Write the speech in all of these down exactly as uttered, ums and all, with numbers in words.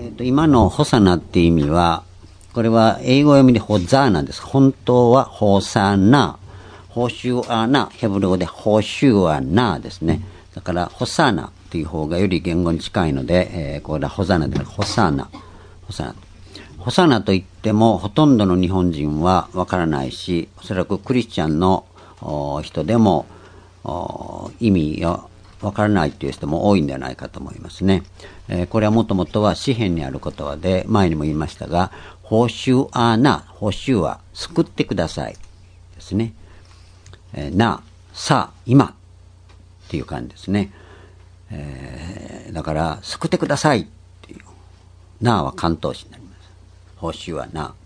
えー、と今のホサナっていう意味は、これは英語読みでホザーナです。本当はホサナ、ホシュアナ、ヘブル語でホシュアナですね。だからホサナっていう方がより言語に近いので、えー、これはホザナではなくホサナ、ホサナ。ホサナといってもほとんどの日本人はわからないし、おそらくクリスチャンの人でも意味がわからないという人も多いんではないかと思いますね。えー、これはもともとは詩篇にある言葉で、前にも言いましたが、報酬あな、報酬は救ってくださいですね。えー、な、さ、今っていう感じですね。えー、だから救ってくださいっていう、なは関東詞になります。報酬はな、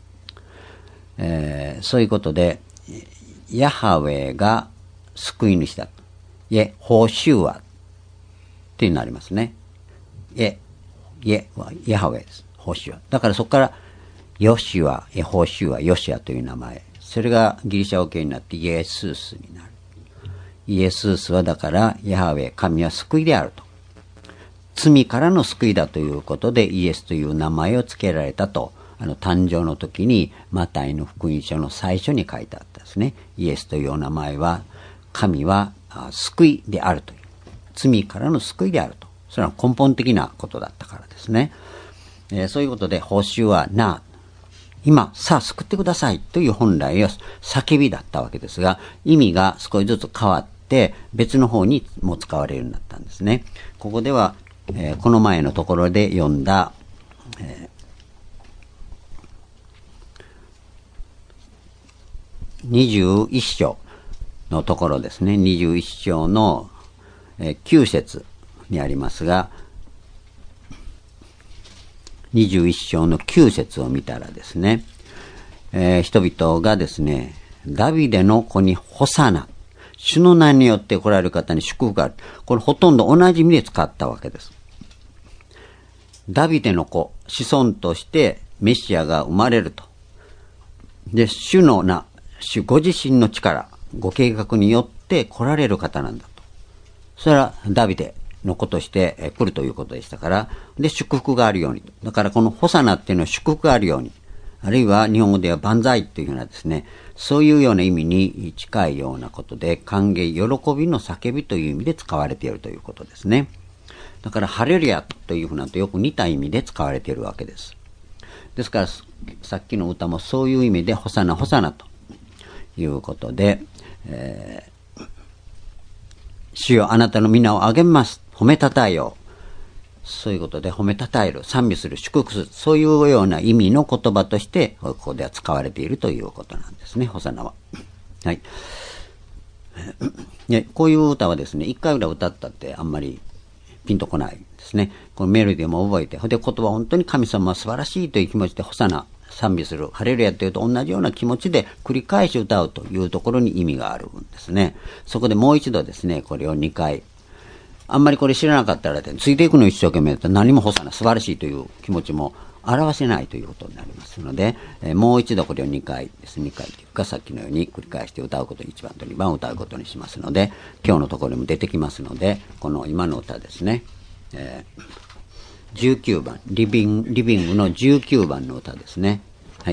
えー、そういうことでヤハウェが救い主だと。いえ、報酬はってなりますね。いえ、いえはヤハウェです。報酬は。だからそこからヨシュア、え、報酬はヨシュアという名前。それがギリシャ語系になってイエスースになる。イエスースはだからヤハウェ、神は救いであると。罪からの救いだということでイエスという名前を付けられたと。あの誕生の時にマタイの福音書の最初に書いてあったですね。イエスというお名前は神は救いであるという。罪からの救いであると。それは根本的なことだったからですね。えー、そういうことで報酬はな、今さあ救ってくださいという本来は叫びだったわけですが、意味が少しずつ変わって別の方にも使われるようになったんですね。ここでは、えー、この前のところで読んだ、えーにじゅういっ章のところですね。にじゅういっ章のきゅう節にありますが、にじゅういっ章のきゅう節を見たらですね、えー、人々がですね、ダビデの子にホサナ、主の名によって来られる方に祝福がある。これほとんど同じ意味で使ったわけです。ダビデの子、子孫としてメシアが生まれると。で、主の名、主ご自身の力、ご計画によって来られる方なんだと。それはダビデの子として来るということでしたから、で、祝福があるように。だからこのホサナっていうのは祝福があるように。あるいは日本語では万歳というようなですね、そういうような意味に近いようなことで、歓迎、喜びの叫びという意味で使われているということですね。だからハレルヤというふうなとよく似た意味で使われているわけです。ですから、さっきの歌もそういう意味でホサナ、ホサナと。いうことで、えー、主よあなたの皆をあげます。褒めたたえよう。そういうことで褒めたたえる、賛美する、祝福する、そういうような意味の言葉として、ここでは使われているということなんですね、ホサナは。はい。でこういう歌はですね、一回ぐらい歌ったってあんまりピンとこないですね。このメロディーも覚えて、で言葉は本当に神様は素晴らしいという気持ちでホサナ、賛美する、ハレルヤというと同じような気持ちで繰り返し歌うというところに意味があるんですね。そこでもう一度ですね、これをにかい。あんまりこれ知らなかったら、ついていくの一生懸命だったら何もホサナ、素晴らしいという気持ちも表せないということになりますので、えー、もう一度これをにかいです。にかいというか、さっきのように繰り返して歌うことにいちばんとにばん歌うことにしますので、今日のところにも出てきますので、この今の歌ですね、えー、じゅうきゅうばん、リビング、リビングのじゅうきゅうばんの歌ですね。はい。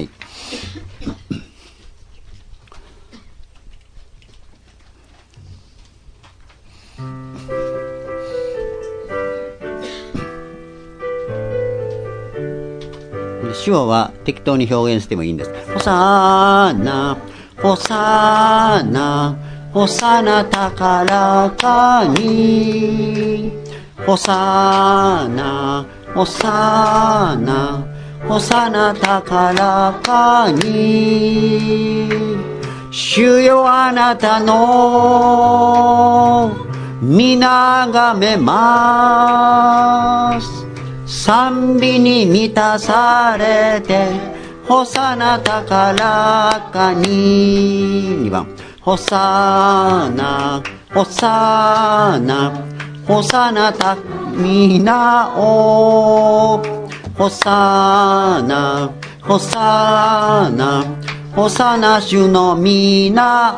手話は適当に表現してもいいんです。ホサーナ、ホサーナ、ホサナ高らかに、ホサーナ、ホサーナ、ホサナ高らかに、主よあなたの皆がめます。賛美に満たされて、ホサナ高らかに。にばん、ホサナ、ホサナ、ホサナた皆を。ホサナ、ホサナ、ホサナ主の皆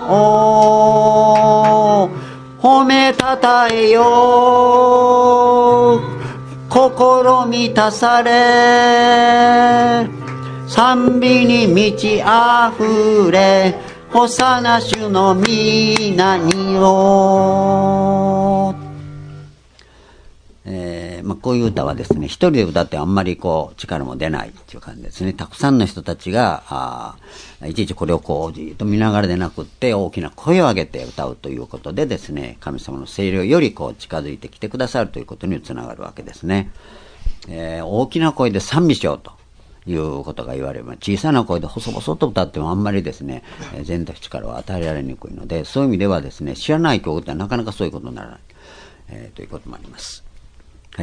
を褒めたたえよう。 心満たされ、賛美に満ち溢れ、ホサナ主の皆にを。えーまあ、こういう歌はですね、一人で歌ってあんまりこう力も出ないっていう感じですね。たくさんの人たちがあいちいちこれをこうじっと見ながらでなくって大きな声を上げて歌うということでですね、神様の聖霊よりこう近づいてきてくださるということにつながるわけですね。えー、大きな声で賛美しようということが言われます。小さな声で細々と歌ってもあんまりですね、えー、全体力を与えられにくいので、そういう意味ではですね、知らない曲ってなかなかそういうことにならない、えー、ということもあります。はい。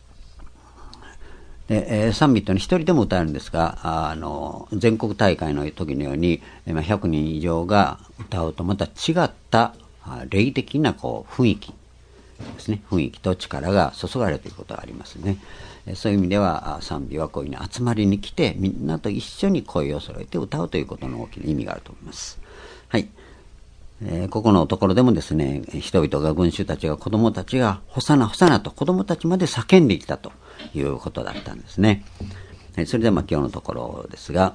で、えー、賛美というのは一人でも歌えるんですが、あの全国大会の時のようにひゃくにん以上が歌うとまた違った霊的なこう雰囲気ですね、雰囲気と力が注がれるということがありますね。そういう意味では賛美はこういうふうに集まりに来てみんなと一緒に声を揃えて歌うということの大きな意味があると思います。はい。えー、ここのところでもですね、人々が群衆たちが子供たちがホサナホサナと子供たちまで叫んできたということだったんですね。はい、それではまあ今日のところですが、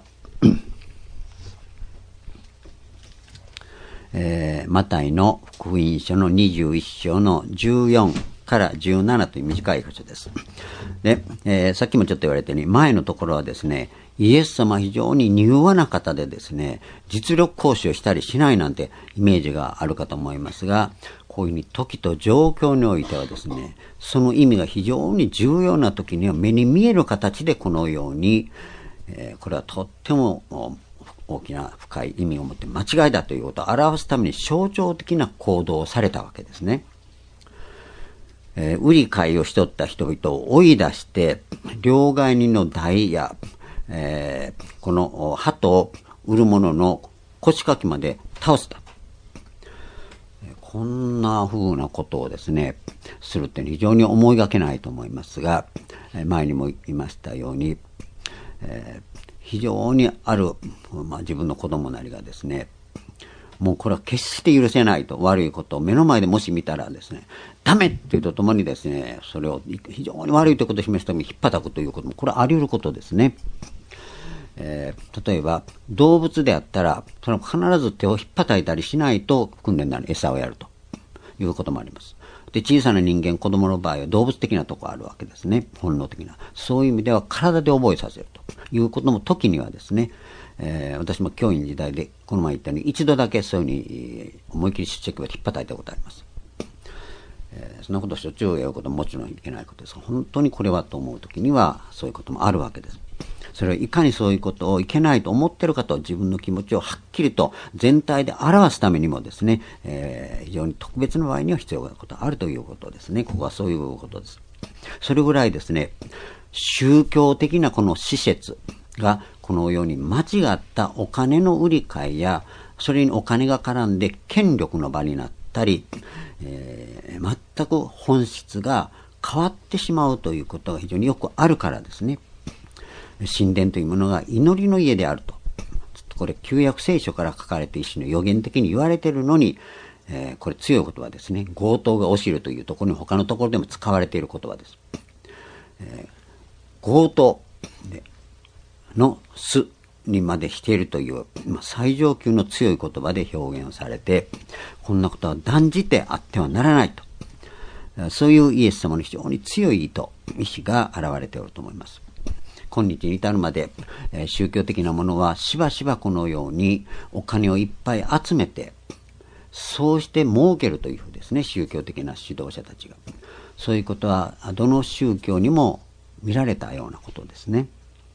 えー、マタイの福音書のにじゅういっ章のじゅうよんからじゅうななという短い箇所です。で、えー、さっきもちょっと言われたように前のところはですね、イエス様は非常に柔和な方でですね、実力行使をしたりしないなんてイメージがあるかと思いますが、こういうふうに時と状況においてはですね、その意味が非常に重要な時には目に見える形でこのように、えー、これはとっても大きな深い意味を持って間違いだということを表すために象徴的な行動をされたわけですね。えー、売り買いをしとった人々を追い出して両替人の台やえー、この鳩を売る者の腰掛けまで倒した。こんな風なことをですね、するって非常に思いがけないと思いますが、前にも言いましたように、えー、非常にある、まあ、自分の子供なりがですね、もうこれは決して許せないと、悪いことを目の前でもし見たらですね、ダメっていうとともにですね、それを非常に悪いということを示すために引っ叩くということも、これはあり得ることですね。えー、例えば動物であったらそれ必ず手を引っ叩いたりしないと訓練なり餌をやるということもあります。で、小さな人間、子供の場合は動物的なところあるわけですね。本能的な。そういう意味では体で覚えさせるということも時にはですね、えー、私も教員時代でこの前言ったように一度だけそういうふうに思い切り出席を引っ叩いたことあります。えー、そんなことをしょっちゅうやることももちろんいけないことですが、本当にこれはと思う時にはそういうこともあるわけです。それをいかにそういうことをいけないと思っているかと自分の気持ちをはっきりと全体で表すためにもですね、えー、非常に特別な場合には必要なことがあるということですね。ここはそういうことです。それぐらいですね、宗教的なこの施設がこのように間違ったお金の売り買いやそれにお金が絡んで権力の場になったり、えー、全く本質が変わってしまうということが非常によくあるからですね。神殿というものが祈りの家であると。これ旧約聖書から書かれて一種の予言的に言われているのに、えー、これ強い言葉ですね。強盗が押し入るというところに他のところでも使われている言葉です。えー、強盗の巣にまでしているという、まあ、最上級の強い言葉で表現をされて、こんなことは断じてあってはならないと。そういうイエス様の非常に強い意図、意志が現れておると思います。今日に至るまで、えー、宗教的なものはしばしばこのようにお金をいっぱい集めて、そうして儲けるというふうですね、宗教的な指導者たちが。そういうことはどの宗教にも見られたようなことですね。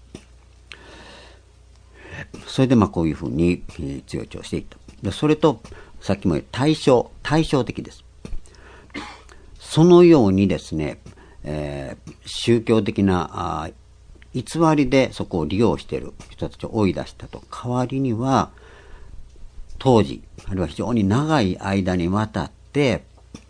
それでまあこういうふうに強調していった。それとさっきも言った対照、対照的です。そのようにですね、えー、宗教的なあ偽りでそこを利用している人たちを追い出したと。代わりには当時あるいは非常に長い間にわたって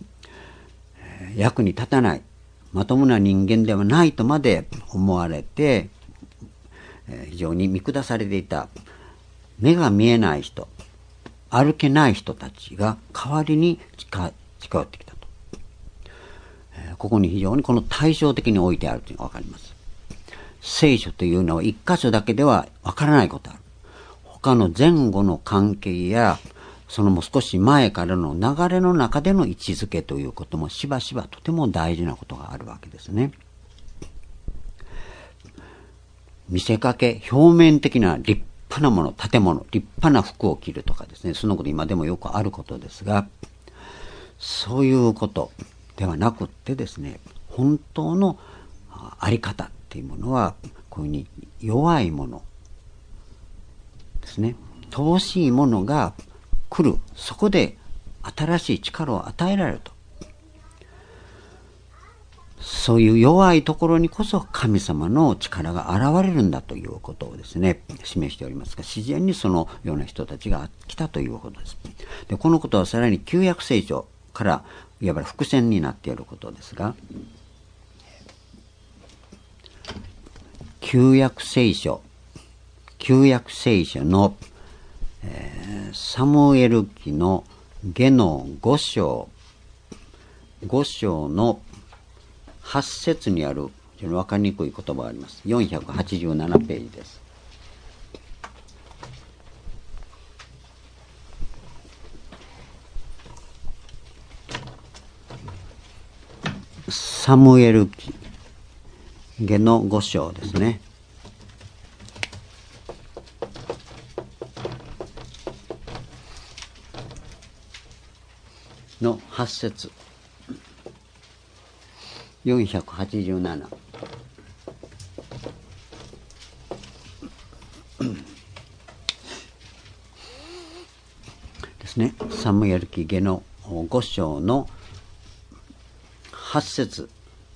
役に立たないまともな人間ではないとまで思われて非常に見下されていた目が見えない人、歩けない人たちが代わりに近寄ってきたと。 ここに非常にこの対照的に置いてあるというのがわかります。聖書というのは一箇所だけではわからないことある。他の前後の関係や、そのもう少し前からの流れの中での位置づけということもしばしばとても大事なことがあるわけですね。見せかけ、表面的な立派なもの、建物、立派な服を着るとかですね、そのこと今でもよくあることですが、そういうことではなくってですね、本当のあり方っていうものは、こういうふうに弱いものですね、乏しいものが来る。そこで新しい力を与えられると。そういう弱いところにこそ神様の力が現れるんだということをですね、示しておりますが、自然にそのような人たちが来たということです。で、このことはさらに旧約聖書からいわば伏線になっていることですが、旧約聖書、旧約聖書の、えー、サムエル記の下のご章、ご章のはち節にある非常に分かりにくい言葉があります。よんひゃくはちじゅうななページです。サムエル記下のご章ですね。のはち節。よんひゃくはちじゅうなな。ですね。サムエル記下のご章のはち節。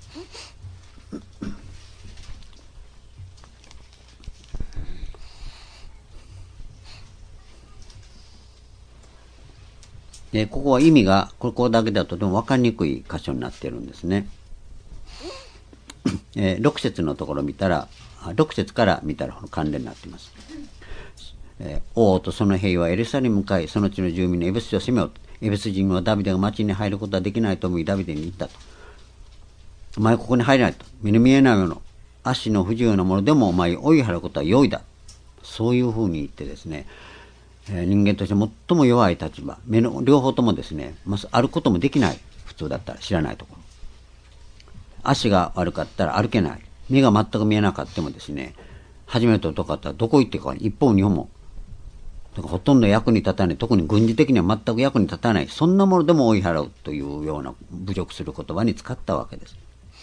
で、ここは意味がここだけだととても分かりにくい箇所になっているんですね。えー、ろく節のところを見たら、ろく節から見たら関連になっています。えー、王とその兵はエルサレムに向かい、その地の住民のエベスを攻めようと。エベス人はダビデが町に入ることはできないと思い、ダビデに言ったと。お前ここに入れないと。目に見えないもの、足の不自由なものでもお前を追い払うことは良いだ。そういうふうに言ってですね、えー、人間として最も弱い立場、目の両方ともですね、まず歩くこともできない。普通だったら知らないところ。足が悪かったら歩けない。目が全く見えなかったもですね、初めてとかったらどこ行ってか、一方二方も、だからほとんど役に立たない、特に軍事的には全く役に立たない、そんなものでも追い払うというような侮辱する言葉に使ったわけです。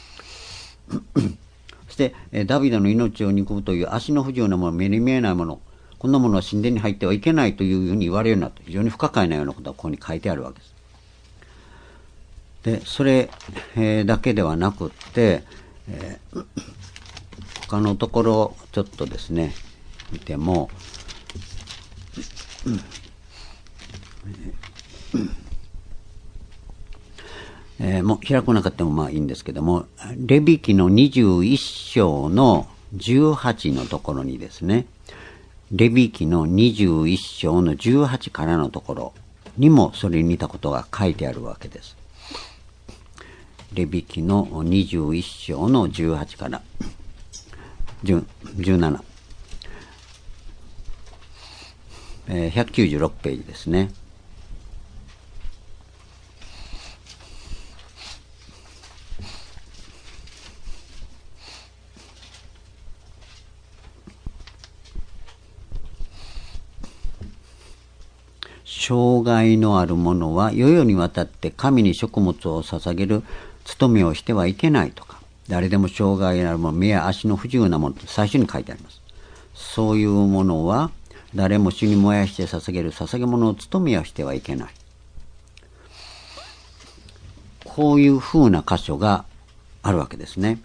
そして、ダビデの命を憎むという足の不自由なもの、目に見えないもの、こんなものは神殿に入ってはいけないというように言われるようになって、非常に不可解なようなことがここに書いてあるわけです。で、それ、えー、だけではなくって、えー、他のところをちょっとですね、見ても、えー、もう開くなかったもまあいいんですけども、レビ記のにじゅういっ章のじゅうはちのところにですね、レビ記のにじゅういっ章のじゅうはちからのところにもそれに似たことが書いてあるわけです。レビ記のにじゅういっ章のじゅうはちからじゅうなな、えー、ひゃくきゅうじゅうろくページですね。障害のある者は世々にわたって神に食物を捧げる務めをしてはいけないとか、誰でも障害のある者、目や足の不自由な者と最初に書いてあります。そういうものは誰も主に燃やして捧げる捧げ物を務めをしてはいけない。こういうふうな箇所があるわけですね。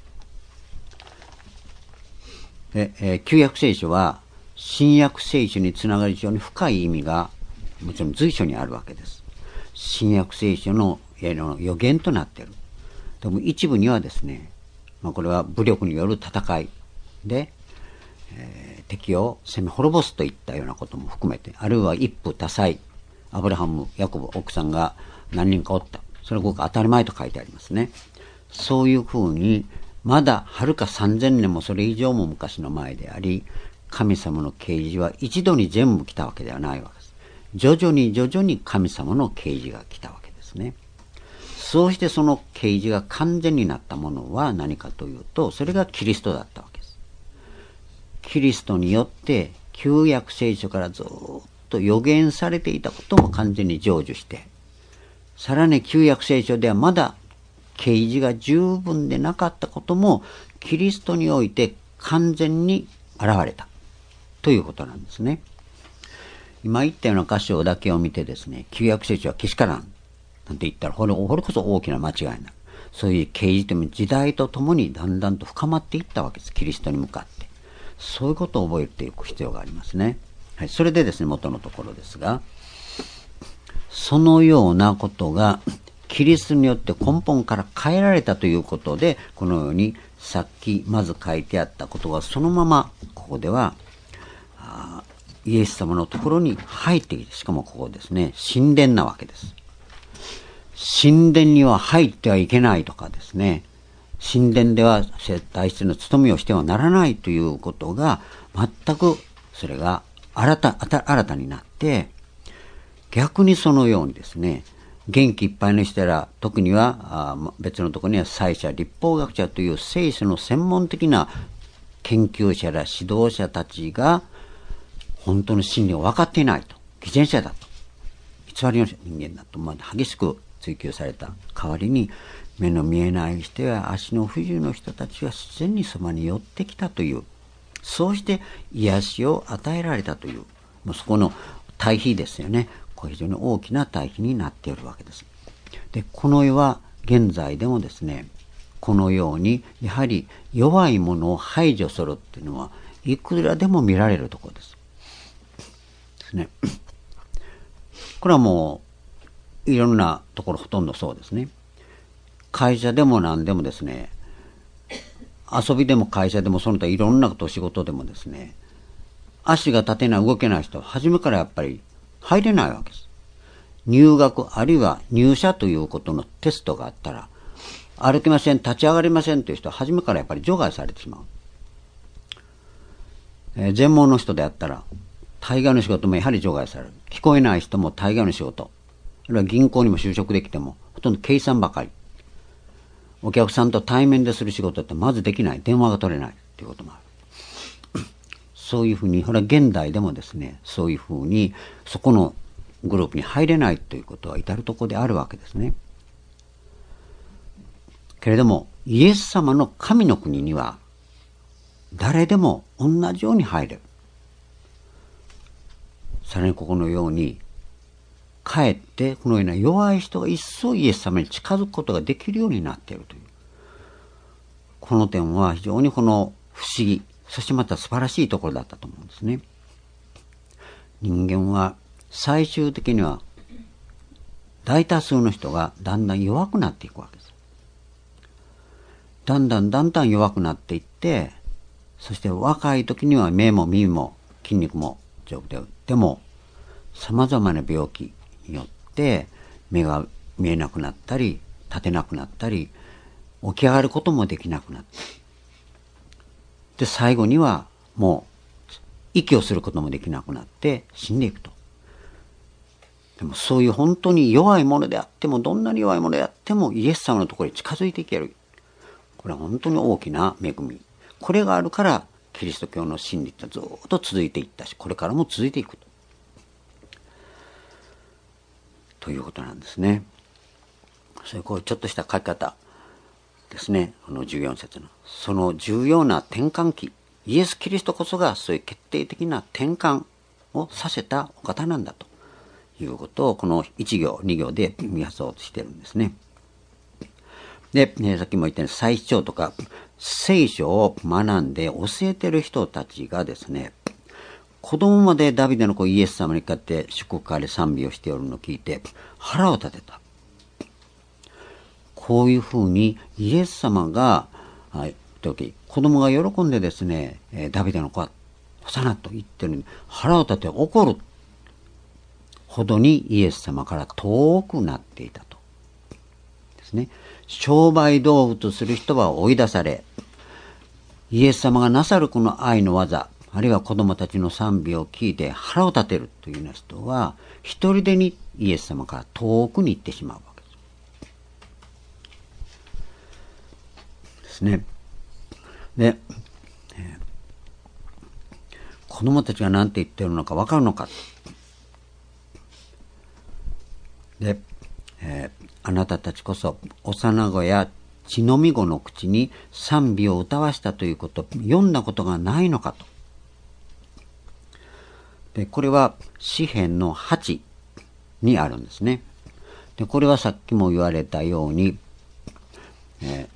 で、えー、旧約聖書は新約聖書につながる非常に深い意味がもちろん随所にあるわけです。新約聖書の予言となっている。でも一部にはですね、まあ、これは武力による戦いで、えー、敵を攻め滅ぼすといったようなことも含めて、あるいは一夫多妻、アブラハム、ヤコブ、奥さんが何人かおった。 それはごく当たり前と書いてありますね。そういうふうに、まだはるかさんぜんねんもそれ以上も昔の前であり、神様の啓示は一度に全部来たわけではないわけです。徐々に徐々に神様の啓示が来たわけですね。そうしてその啓示が完全になったものは何かというと、それがキリストだったわけです。キリストによって旧約聖書からずっと予言されていたことも完全に成就して、さらに旧約聖書ではまだ啓示が十分でなかったこともキリストにおいて完全に現れたということなんですね。今言ったような箇所だけを見てですね、旧約聖書はけしからんなんて言ったら、これ、これこそ大きな間違いになる。そういう啓示という時代とともにだんだんと深まっていったわけです。キリストに向かって。そういうことを覚えていく必要がありますね。はい。それでですね、元のところですが、そのようなことが、キリストによって根本から変えられたということで、このように、さっきまず書いてあったことが、そのまま、ここでは、イエス様のところに入ってきて、しかもここですね、神殿なわけです。神殿には入ってはいけないとかですね、神殿では大事な務めをしてはならないということが、全くそれが新た、新たになって、逆にそのようにですね、元気いっぱいの人ら、特には別のところには祭司者、立法学者という聖書の専門的な研究者ら指導者たちが、本当の真理を分かっていないと、偽善者だと、偽りの人間だと、まあ、激しく追求された代わりに、目の見えない人や足の不自由の人たちが自然にそばに寄ってきたという、そうして癒しを与えられたという、もうそこの対比ですよね。これ非常に大きな対比になっているわけです。で、この世は現在でもですね、このようにやはり弱いものを排除するっていうのはいくらでも見られるところです。ですね。これはもういろんなところほとんどそうですね。会社でも何でもですね、遊びでも会社でもその他いろんなこと仕事でもですね、足が立てない動けない人は初めからやっぱり入れないわけです。入学あるいは入社ということのテストがあったら、歩けません、立ち上がりませんという人は初めからやっぱり除外されてしまう。えー、全盲の人であったら、大概の仕事もやはり除外される。聞こえない人も大概の仕事。あるいは銀行にも就職できても、ほとんど計算ばかり。お客さんと対面でする仕事ってまずできない。電話が取れないということもある。そういうふうに、これは現代でもですね、そういうふうに、そこのグループに入れないということは至るところであるわけですね。けれども、イエス様の神の国には、誰でも同じように入れる。さらにここのように、かえってこのような弱い人が一層イエス様に近づくことができるようになっているという。この点は非常にこの不思議、そしてまた素晴らしいところだったと思うんですね。人間は最終的には大多数の人がだんだん弱くなっていくわけです。だんだんだんだん弱くなっていって、そして若い時には目も耳も筋肉も丈夫で、でも様々な病気によって目が見えなくなったり、立てなくなったり、起き上がることもできなくなったり。で、最後にはもう息をすることもできなくなって死んでいくと。でもそういう本当に弱いものであっても、どんなに弱いものであってもイエス様のところに近づいていける。これは本当に大きな恵み。これがあるからキリスト教の真理ってずっと続いていったし、これからも続いていくと。ということなんですね。そういうこうちょっとした書き方ですね。このじゅうよん節の。その重要な転換期。イエス・キリストこそがそういう決定的な転換をさせたお方なんだということをこのいち行、に行で見やそうとしているんですね。で、ね、さっきも言ったように最長とか聖書を学んで教えてる人たちがですね、子供までダビデの子イエス様に向かって祝福あれ賛美をしておるのを聞いて腹を立てた。こういうふうにイエス様が、はい、時子供が喜んでですね、ダビデの子はホサナと言ってるのに腹を立て怒るほどにイエス様から遠くなっていたと。 ですね。商売道具とする人は追い出され、イエス様がなさるこの愛の技、あるいは子供たちの賛美を聞いて腹を立てるというような人は、一人でにイエス様から遠くに行ってしまうわけです。ですね。で、えー、子供たちが何て言ってるのか分かるのか。で、えー、あなたたちこそ幼子や血のみ子の口に賛美を歌わしたということ、読んだことがないのかと。で、これは詩編のはちにあるんですね。で、これはさっきも言われたように、え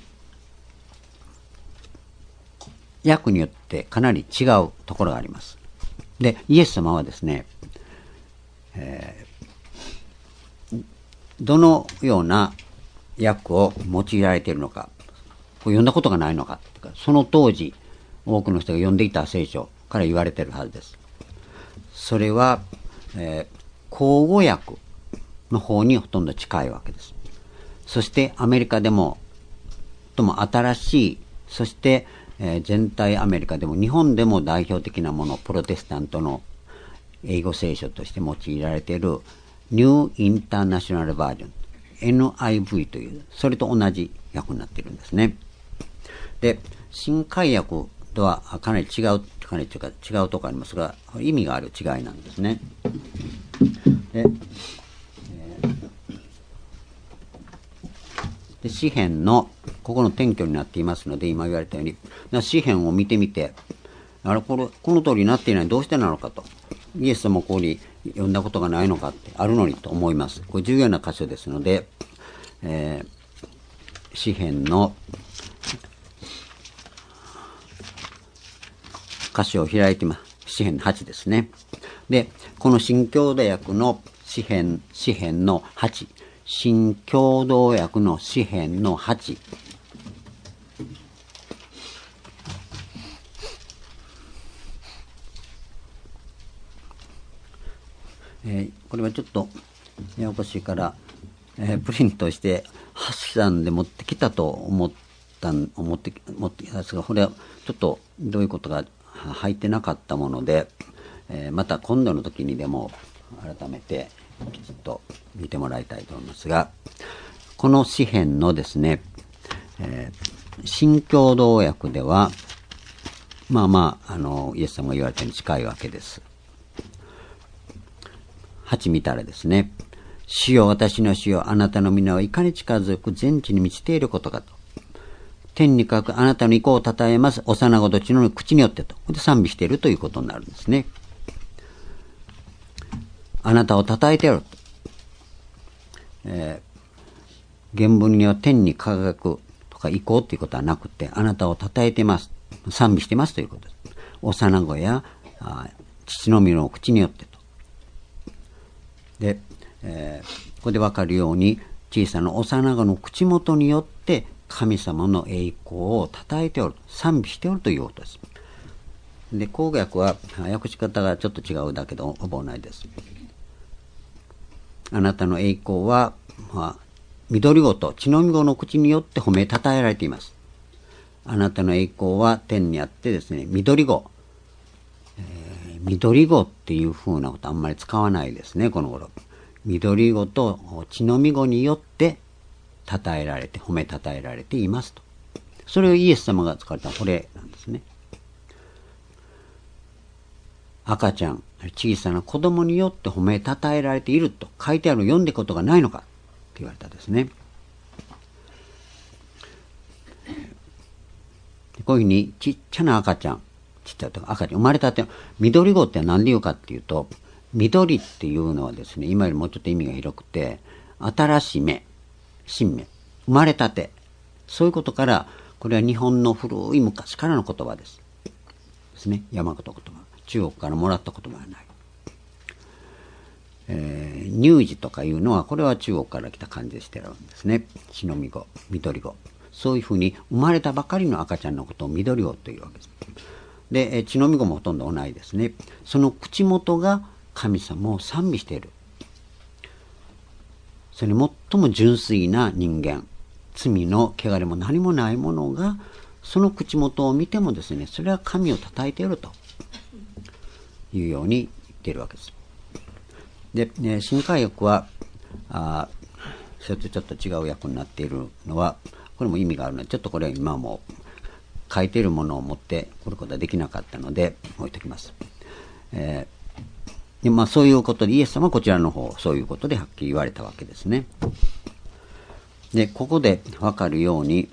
ー、訳によってかなり違うところがあります。で、イエス様はですね、えー、どのような訳を用いられているのか、読んだことがないのか、その当時多くの人が読んでいた聖書から言われているはずです。それは、えー、口語訳の方にほとんど近いわけです。そしてアメリカでもとも新しい、そして、えー、全体アメリカでも日本でも代表的なもの、プロテスタントの英語聖書として用いられているニューインターナショナルバージョン エヌアイブイ という、それと同じ訳になっているんですね。で、新海訳とはかなり違う、かなり違う、違うところありますが、意味がある違いなんですね。で、えー、で詩編のここの典拠になっていますので、今言われたように、詩編を見てみて、あれこれこの通りになっていない、どうしてなのかと、イエス様もここに読んだことがないのかってあるのにと思います。これ重要な箇所ですので、えー、詩編の箇所を開いてます。詩編はちですね。で、この新共同訳の詩編、詩編のはち、新共同訳の詩編のはち、えー、これはちょっとややこしいから、えー、プリントして発散で持ってきたと思った思って持ってきたんですが、これはちょっとどういうことが入ってなかったもので、えー、また今度の時にでも改めてきちっと見てもらいたいと思いますが、この詩編のですね、えー、新共同訳ではまあまああのイエス様が言われたように近いわけです。はち見たらですね、主よ私の主よ、あなたの皆はいかに近づく全地に満ちていることかと。天にかくあなたの意向をたたえます。幼子どちの口によってと。で賛美しているということになるんですね。あなたをたたえている。えー、原文には天に輝くとか意向ということはなくて、あなたをたたえています。賛美していますということです。幼子やあ父の身の口によってと。で、えー、ここでわかるように小さな幼子の口元によって神様の栄光を称えておる、賛美しておるということです。で、口語訳は訳し方がちょっと違うだけでほぼ同じです。あなたの栄光は、まあ、緑子と血のみ子の口によって褒め称えられています。あなたの栄光は天にあってですね、緑子、えー、緑子っていう風なことあんまり使わないですね、この頃。緑子と血のみ子によって称えられて、褒め称えられていますと。それをイエス様が使われたこれなんですね。赤ちゃん、小さな子供によって褒め称えられていると書いてあるのを読んでことがないのかと言われたんですね。こういうふうにちっちゃな赤ちゃん、ちっちゃいと赤ちゃん生まれたて、緑子って何で言うかっていうと、緑っていうのはですね、今よりもうちょっと意味が広くて、新しい芽、新芽、生まれたて、そういうことから、これは日本の古い昔からの言葉です。ですね、大和言葉。中国からもらった言葉はない。えー、乳児とかいうのは、これは中国から来た感じでしてるんですね。血のみ子、緑子。そういうふうに生まれたばかりの赤ちゃんのことを緑子というわけです。で、血のみ子もほとんど同じですね。その口元が神様を賛美している。 それに最も純粋な人間、罪の汚れも何もないものが、その口元を見てもですね、それは神を称えているというように言っているわけです。で、ね、新海訳は、あそれとちょっと違う訳になっているのは、これも意味があるので、ちょっとこれ今も書いているものを持ってくることはできなかったので、置いておきます。えーでまあ、そういうことで、イエス様はこちらの方、そういうことではっきり言われたわけですね。で、ここでわかるように、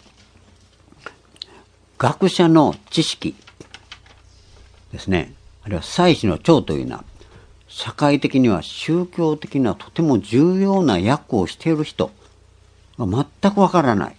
学者の知識ですね、あるいは祭司の長というのは、社会的には宗教的にはとても重要な役をしている人が全くわからない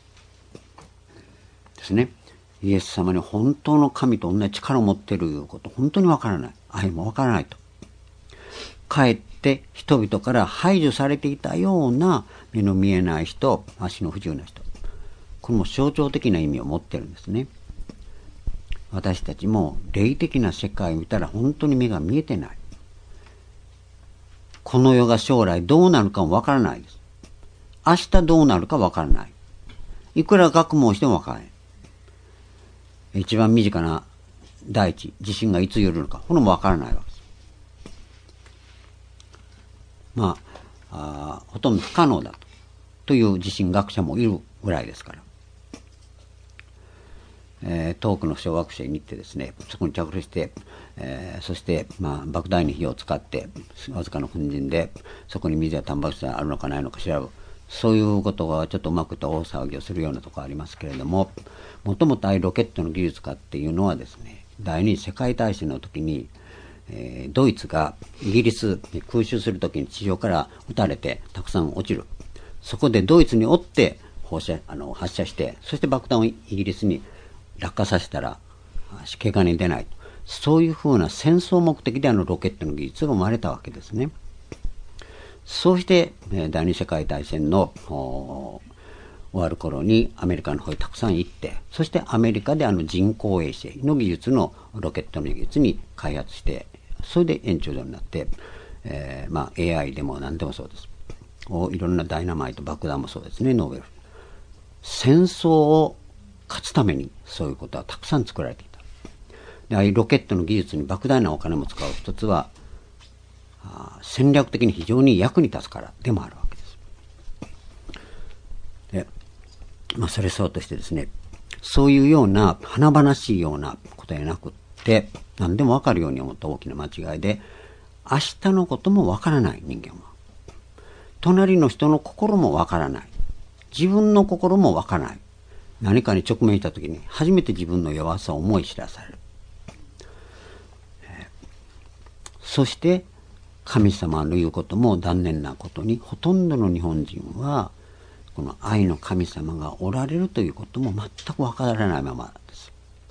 ですね。イエス様に本当の神と同じ力を持っていること本当にわからない、愛もわからないと、かえって人々から排除されていたような目の見えない人、足の不自由な人、これも象徴的な意味を持っているんですね。私たちも霊的な世界を見たら本当に目が見えてない。この世が将来どうなるかもわからないです。明日どうなるかわからない。いくら学問をしてもわからない。一番身近な大地、地震がいつ来るのか、これもわからないわけです。まあ、あほとんど不可能だと、という地震学者もいるぐらいですから。えー、遠くの小惑星に行ってですね、そこに着陸して、えー、そして、まあ、莫大な費用を使って、わずかの粉塵で、そこに水やタンパク質があるのかないのか調べる。そういうことがちょっとうまくいった大騒ぎをするようなところありますけれども、もともとああいうロケットの技術家っていうのはですね、第二次世界大戦の時に、えー、ドイツがイギリスに空襲する時に地上から撃たれてたくさん落ちる。そこでドイツに追って放射あの発射して、そして爆弾をイギリスに落下させたら怪我に出ない。そういうふうな戦争目的であのロケットの技術が生まれたわけですね。そうして第二次世界大戦の終わる頃にアメリカの方にたくさん行って、そしてアメリカであの人工衛星の技術のロケットの技術に開発して、それで延長上になって、えー、まあ エーアイ でも何でもそうです。いろんなダイナマイト、爆弾もそうですね、ノーベル。戦争を勝つためにそういうことはたくさん作られていた。で、ああいうロケットの技術に莫大なお金も使う一つは、戦略的に非常に役に立つからでもあるわけです。で、まあそれそうとしてですね、そういうような華々しいようなことじゃなくって、何でもわかるように思った大きな間違いで、明日のこともわからない人間は、隣の人の心もわからない、自分の心もわからない、何かに直面したときに初めて自分の弱さを思い知らされる。そして神様の言うことも残念なことに、ほとんどの日本人はこの愛の神様がおられるということも全くわからないままです。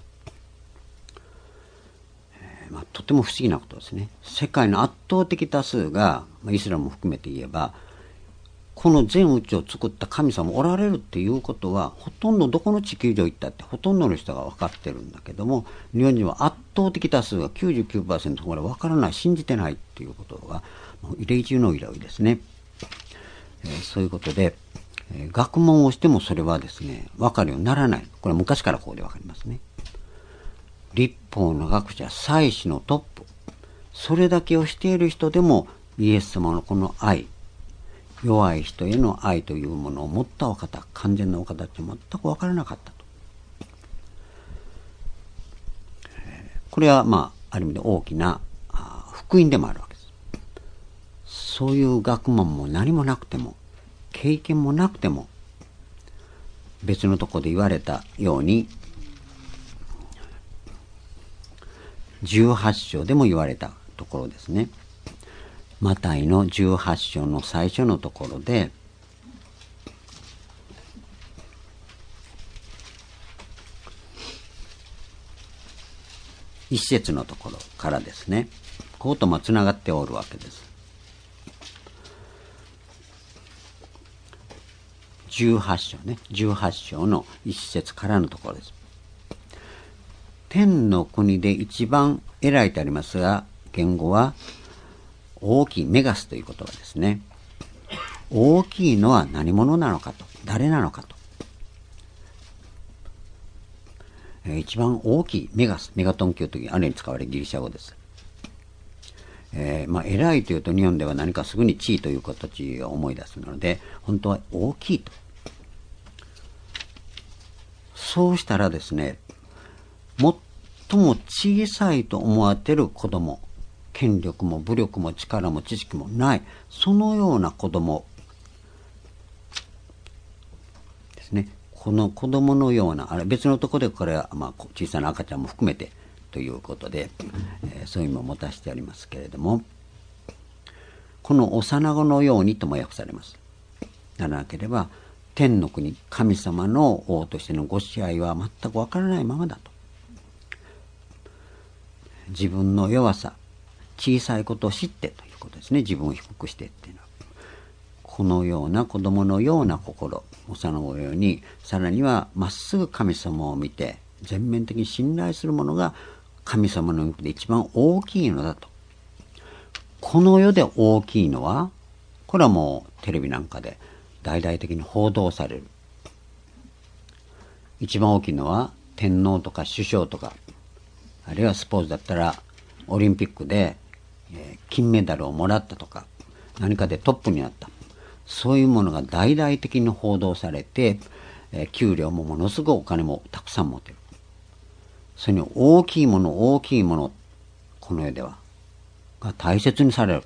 えーまあ、とても不思議なことですね。世界の圧倒的多数が、まあ、イスラムも含めて言えば、この全宇宙を作った神様おられるっていうことは、ほとんどどこの地球上行ったってほとんどの人が分かってるんだけども、日本人は圧倒的多数が きゅうじゅうきゅうパーセント これ分からない、信じてないっていうことが異例中の異例ですね。えー、そういうことで、えー、学問をしてもそれはですね分かるようにならない。これは昔からこうで分かりますね。立法の学者、祭司のトップ、それだけをしている人でもイエス様のこの愛、弱い人への愛というものを持ったお方、完全なお方って全く分からなかったと。これはまあある意味で大きな福音でもあるわけです。そういう学問も何もなくても、経験もなくても、別のところで言われたようにじゅうはち章でも言われたところですね。マタイのじゅうはち章の最初のところで、一節のところからですね、こうともつながっておるわけです。じゅうはち章ね、じゅうはち章の一節からのところです。天の国で一番偉いとありますが、言語は大きいメガスという言葉ですね。 大きいのは何者なのかと、誰なのかと。えー、一番大きいメガス、メガトン級というあれに使われるギリシャ語です。えー、まあ、偉いというと日本では何かすぐに地位という形を思い出すので、本当は大きいと。そうしたらですね、最も小さいと思われている子供、権力も武力も力も知識もない、そのような子供ですね。この子供のような、あれ別のところでこれは、まあ、小さな赤ちゃんも含めてということで、えー、そういう意味を持たせてありますけれども、この幼子のようにとも訳されます。ならなければ、天の国、神様の王としてのご支配は全くわからないままだと。自分の弱さ、小さいことを知ってということですね。自分を低くしてっていうのは。このような子供のような心、幼子のように、さらにはまっすぐ神様を見て、全面的に信頼するものが神様の中で一番大きいのだと。この世で大きいのは、これはもうテレビなんかで大々的に報道される。一番大きいのは天皇とか首相とか、あるいはスポーツだったらオリンピックで金メダルをもらったとか、何かでトップになった。そういうものが大々的に報道されて、給料もものすごいお金もたくさん持てる。それに大きいもの、大きいもの、この世では、が大切にされる。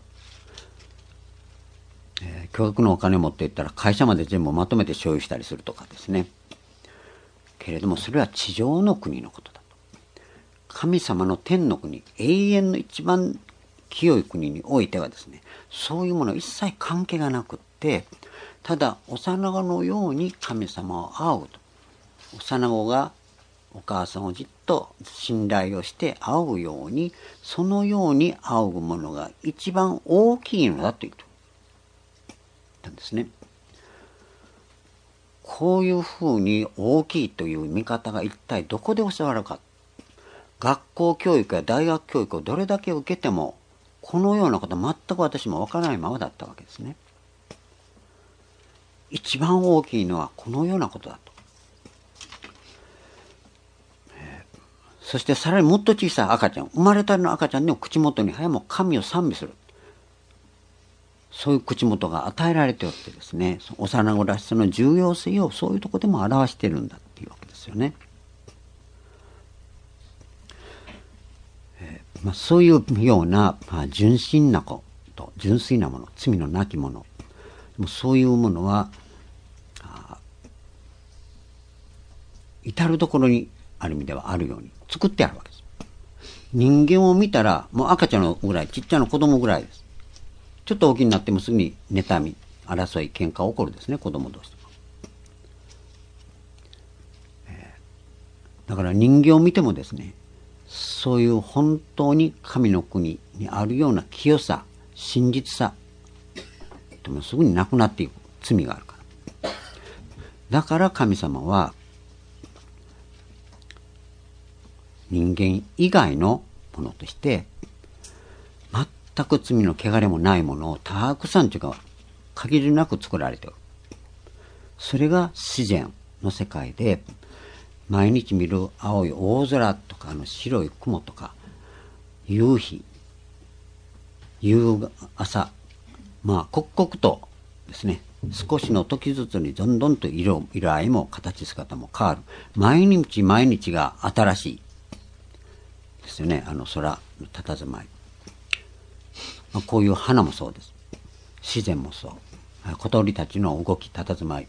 えー、巨額のお金持っていったら会社まで全部まとめて所有したりするとかですね。けれどもそれは地上の国のことだと。神様の天の国、永遠の一番清い国においてはですね、そういうもの一切関係がなくって、ただ幼子のように神様を仰ぐと。幼子がお母さんをじっと信頼をして仰ぐように、そのように仰ぐものが一番大きいのだというと。なんですね。こういうふうに大きいという見方が一体どこで教わるか。学校教育や大学教育をどれだけ受けても、このようなことは全く私もわからないままだったわけですね。一番大きいのはこのようなことだと。そしてさらにもっと小さい赤ちゃん、生まれたての赤ちゃんでも口元に早も神を賛美する。そういう口元が与えられておってですね、幼子らしさの重要性をそういうところでも表しているんだっていうわけですよね。えーまあ、そういうような、まあ、純真なこと純粋なもの、罪のなきもの、もうそういうものは至るところにある意味ではあるように作ってあるわけです。人間を見たらもう赤ちゃんのぐらい、ちっちゃな子供ぐらいです。ちょっと大きになってもすぐに妬み、争い、喧嘩起こるですね、子供同士とか。えー、だから人間を見てもですね、そういう本当に神の国にあるような清さ、真実さ、でもすぐになくなっていく罪があるから。だから神様は人間以外のものとして全く罪の汚れもないものをたくさんというか限りなく作られている。それが自然の世界で毎日見る青い大空とかあの白い雲とか夕日、夕朝、まあ刻々とですね、少しの時ずつにどんどんと色、色合いも形姿も変わる。毎日毎日が新しいですよね。あの空の佇まい、まあ、こういう花もそうです。自然もそう。小鳥たちの動き、佇まい、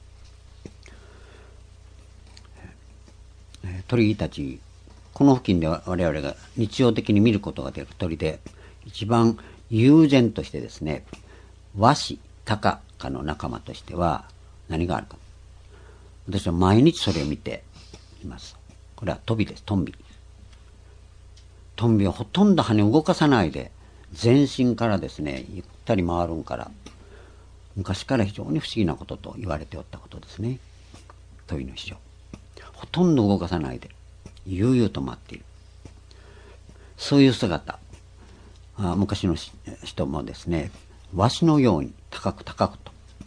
鳥たち、この付近で我々が日常的に見ることができる鳥で一番悠然としてですね、ワシ、タカ科の仲間としては何があるか。私は毎日それを見ています。これはトビです。トンビ。トンビはほとんど羽を動かさないで全身からですね、ゆったり回るんから、昔から非常に不思議なことと言われておったことですね。トビの師匠、ほとんど動かさないで悠々と待っている。そういう姿、あ昔の人もですね、ワシのように高く高くと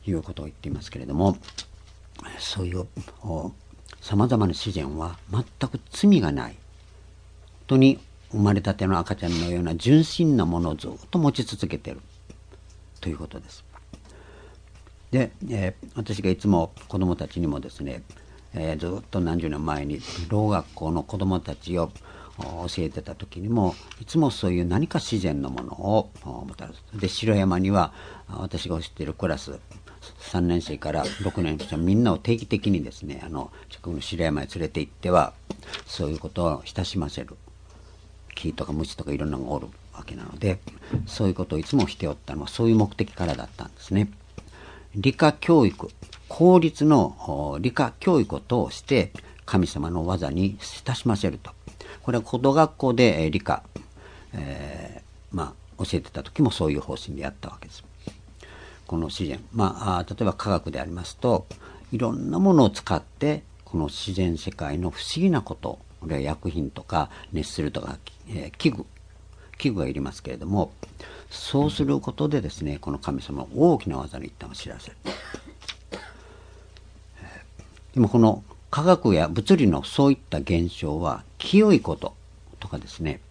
いうことを言っていますけれども、そういうさまざまな自然は全く罪がない、本当に生まれたての赤ちゃんのような純真なものをずっと持ち続けているということです。で、えー、私がいつも子どもたちにもですね、えー、ずっと何十年前にろう学校の子どもたちを教えてた時にも、いつもそういう何か自然のものをもたらす。で、城山には私が教えているクラスさんねん生からろくねん生みんなを定期的にですね、あの近くの城山へ連れて行ってはそういうことを親しませる。木とか虫とかいろんなのがおるわけなので、そういうことをいつもしておったのはそういう目的からだったんですね。理科教育、公立の理科教育を通して神様の技に親しませると。これは高等学校で理科、えー、まあ教えてた時もそういう方針でやったわけです。この自然、まあ例えば科学でありますと、いろんなものを使ってこの自然世界の不思議なこと、これは薬品とか熱するとか、えー、器具器具がいりますけれども、そうすることでですね、この神様の大きな技の一端を知らせる。でもこの科学や物理のそういった現象は清いこととかですね、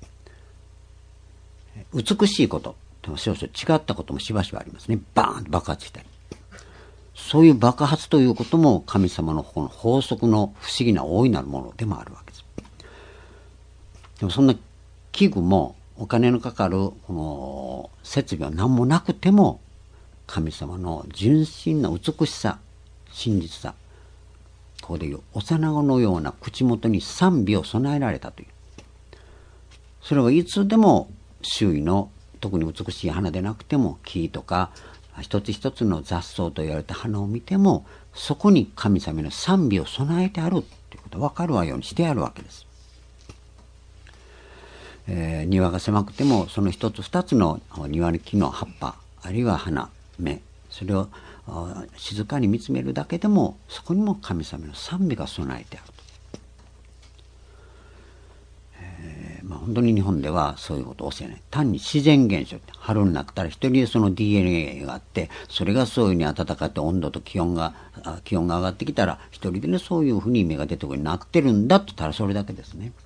美しいことと少々違ったこともしばしばありますね。バーンと爆発したり、そういう爆発ということも神様のこの法則の不思議な大いなるものでもあるわけです。でもそんな器具もお金のかかるこの設備は何もなくても、神様の純真な美しさ、真実さ、ここでいう幼子のような口元に賛美を備えられたという。それはいつでも周囲の特に美しい花でなくても、木とか一つ一つの雑草と言われた花を見ても、そこに神様の賛美を備えてあるということが分かるようにしてあるわけです。えー、庭が狭くてもその一つ二つの庭の木の葉っぱ、あるいは花芽、それを静かに見つめるだけでも、そこにも神様の賛美が備えてあると。えーまあ、本当に日本ではそういうことを教えない。単に自然現象って、春になったら一人でその ディーエヌエー があって、それがそういうふうに暖かって温度と気温が気温が上がってきたら一人でね、そういうふうに芽が出てくるようになってるんだと言ったらそれだけですね。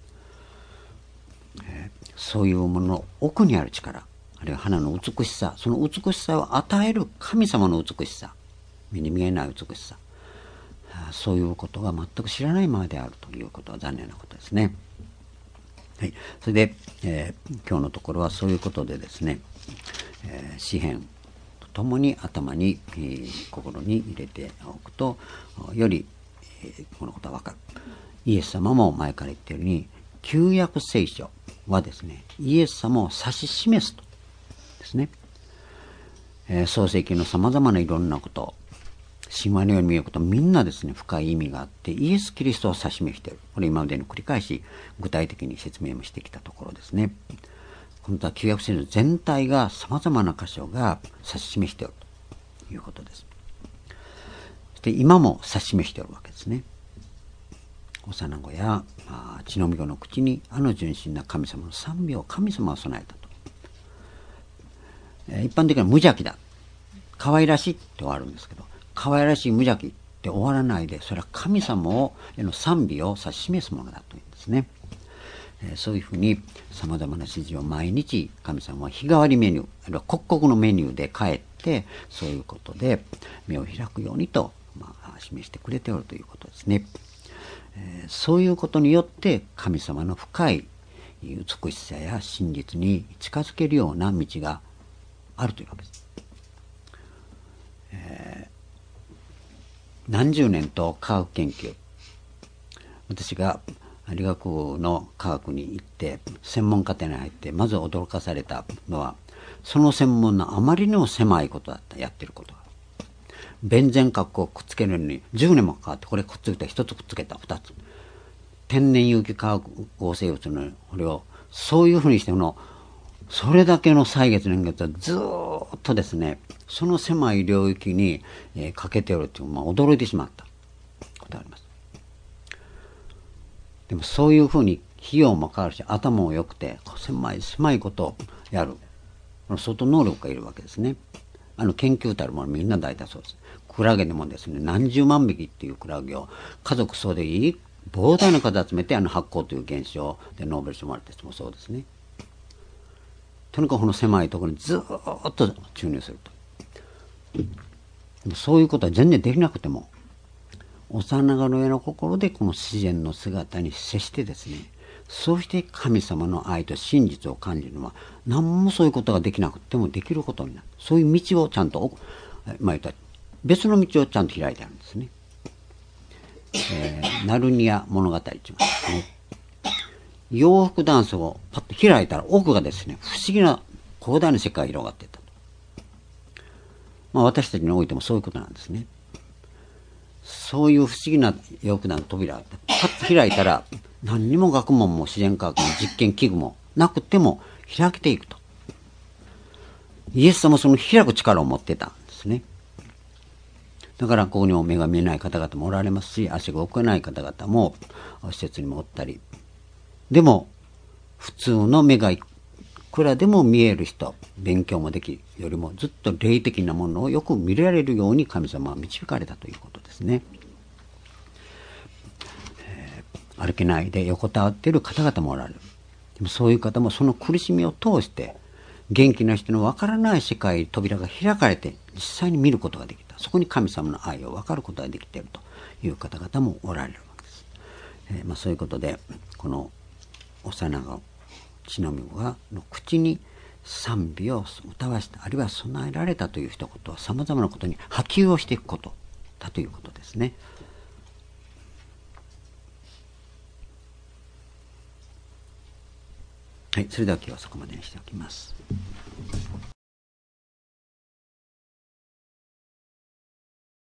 えー、そういうものの奥にある力、あるいは花の美しさ、その美しさを与える神様の美しさ、目に見えない美しさ、そういうことが全く知らないままであるということは残念なことですね。はい、それで、えー、今日のところはそういうことでですね、えー、詩編とともに頭に、えー、心に入れておくとより、えー、このことは分かる。イエス様も前から言っているように、旧約聖書はですね、イエス様を指し示すとですね、えー、創世記のさまざまないろんなこと、神話のように見えること、みんなですね、深い意味があって、イエス・キリストを指し示している。これ今までの繰り返し具体的に説明もしてきたところですね。本当は旧約聖書全体がさまざまな箇所が指し示しているということです。そして今も指し示しているわけですね。幼子や、まあ、血のみ子の口にあの純真な神様の賛美を神様は備えたと。えー、一般的には無邪気だ、可愛らしいって終わるんですけど、可愛らしい無邪気って終わらないで、それは神様をへの賛美を指し示すものだというんですね。えー、そういうふうにさまざまな指示を毎日神様は日替わりメニュー、あるいは刻々のメニューで帰って、そういうことで目を開くようにと、まあ、示してくれておるということですね。えー、そういうことによって神様の深い美しさや真実に近づけるような道があるというわけです。えー、何十年と科学研究、私が理学部の科学に行って専門課程に入ってまず驚かされたのは、その専門のあまりにも狭いことだった。やってることがベンゼン核をくっつけるのにじゅうねんもかかって、これくっつけた、一つくっつけた、二つ天然有機化学合成物のこれをそういうふうにしてのそれだけの歳月年月はずーっとですね、その狭い領域に、えー、かけておるという、まあ、驚いてしまったことがあります。でもそういうふうに費用もかかるし、頭も良くて狭い狭いことをやる、相当能力がいるわけですね。 あの研究たるものみんな大体そうです。クラゲでもですね、何十万匹っていうクラゲを家族総でいい膨大な数集めてあの発光という現象でノーベル賞もらった人もそうですね。とにかくこの狭いところにずーっと注入すると。でもそういうことは全然できなくても、幼がる上の心でこの自然の姿に接してですね、そうして神様の愛と真実を感じるのは、何もそういうことができなくてもできることになる。そういう道をちゃんと、まあ言ったら別の道をちゃんと開いてあるんですね。えー、ナルニア物語って言いますね。洋服ダンスをパッと開いたら奥がですね、不思議な広大な世界が広がっていたと。まあ私たちにおいてもそういうことなんですね。そういう不思議な洋服ダンスの扉がパッと開いたら、何にも学問も自然科学の実験器具もなくても開けていくと。イエス様もその開く力を持ってたんですね。だからここにも目が見えない方々もおられますし、足が動かない方々も施設にもおったり。でも、普通の目がいくらでも見える人、勉強もできよりもずっと霊的なものをよく見られるように神様は導かれたということですね。えー、歩けないで横たわっている方々もおられる。でもそういう方もその苦しみを通して、元気な人のわからない世界、扉が開かれて実際に見ることができた。そこに神様の愛を分かることができているという方々もおられるわけです。えーまあ、そういうことで、この幼子乳飲み子がの口に賛美を歌わせた、あるいは備えられたという一言は様々なことに波及をしていくことだということですね。はい、それでは今日はそこまでにしておきます。